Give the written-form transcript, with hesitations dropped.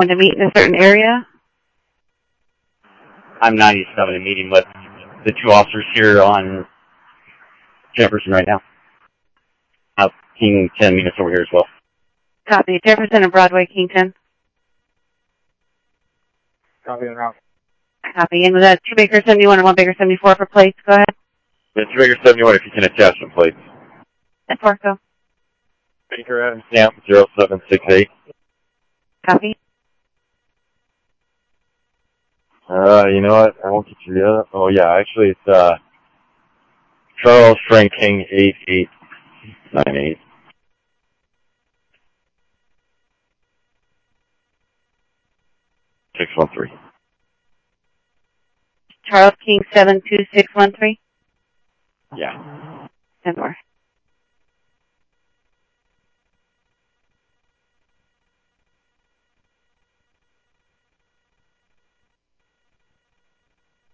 going to meet in a certain area? I'm 97 and meeting with the two officers here on Jefferson right now. King 10 meet us over here as well. Copy. Jefferson and Broadway, King 10. Copy and route. Copy. And the 2 Baker 71 and 1 Baker 74 for plates. Go ahead. The 2 Baker 71, if you can attach some plates. That's 4, go. Baker Ave, Stamp 0768. Copy. You know what? I won't get you the other. Oh, yeah, actually, it's, Charles Frank King 8898. $613. Charles King 72613. Yeah. 10 more.